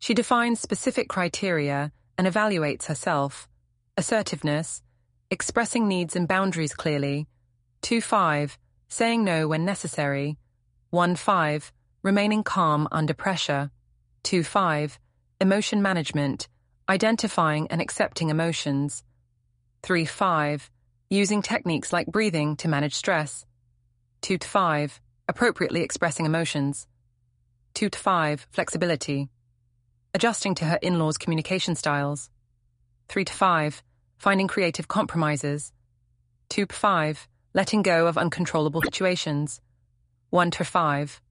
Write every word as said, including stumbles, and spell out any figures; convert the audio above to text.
She defines specific criteria and evaluates herself. Assertiveness, expressing needs and boundaries clearly. two five, saying no when necessary. one five, remaining calm under pressure. two five, emotion management, identifying and accepting emotions. three five, using techniques like breathing to manage stress. two five, appropriately expressing emotions. two five, flexibility, adjusting to her in-laws' communication styles. three to five, finding creative compromises. two five, letting go of uncontrollable situations. one to five,